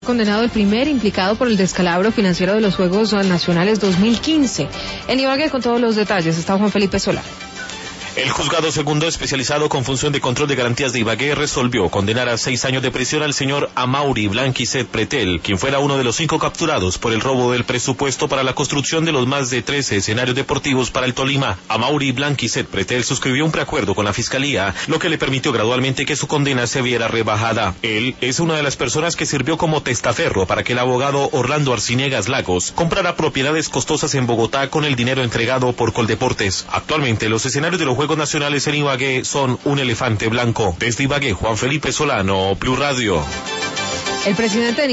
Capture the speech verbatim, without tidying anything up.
condenado el primer implicado por el descalabro financiero de los Juegos Nacionales dos mil quince. En Ibagué, con todos los detalles, está Juan Felipe Solá. El juzgado segundo especializado con función de control de garantías de Ibagué resolvió condenar a seis años de prisión al señor Amaury Blanquicet Pretel, quien fuera uno de los cinco capturados por el robo del presupuesto para la construcción de los más de trece escenarios deportivos para el Tolima. Amaury Blanquicet Pretel suscribió un preacuerdo con la fiscalía, lo que le permitió gradualmente que su condena se viera rebajada. Él es una de las personas que sirvió como testaferro para que el abogado Orlando Arciniegas Lagos comprara propiedades costosas en Bogotá con el dinero entregado por Coldeportes. Actualmente los escenarios de los Juegos Nacionales en Ibagué son un elefante blanco. Desde Ibagué, Juan Felipe Solano, Blue Radio. El presidente de